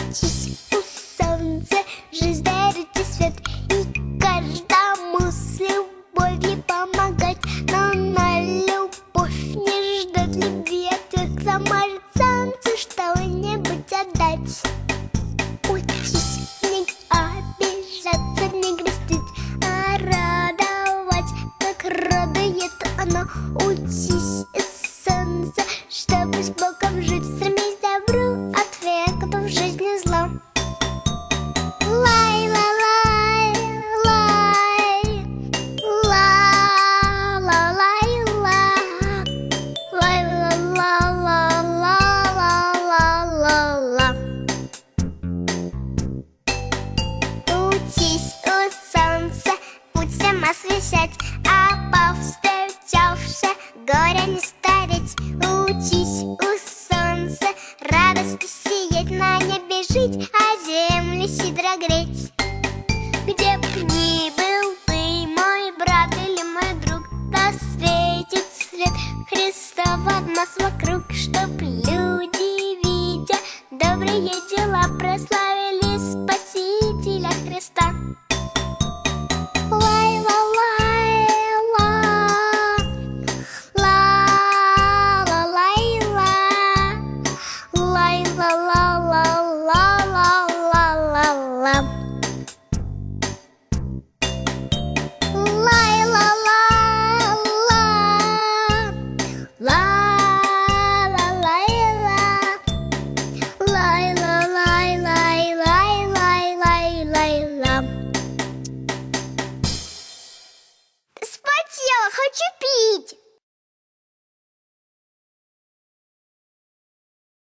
Учись у солнца, жизнь дарит тебе свет, и каждому с любовью помогать. Но на любовь не ждет любви ответ, кто может солнцу что-нибудь отдать. Учись не обижаться, не грустить, а радовать, как радует оно. Учись из солнца, чтобы с Богом жить, стремись к добру, ответ в жизни зло. Лай, ла, лай, лай, ла, ла, лай, ла, лай, ла, ла, ла, ла, ла, ла, ла. Учись у солнца путь всем освещать, а повстречавши горя не стареть. Учись у солнца радостно сиять, на небе жить, а землю щедро греть. Где б ни был ты, мой брат или мой друг, да светит свет Христов от нас вокруг, чтоб люди, видя добрые дела, прославили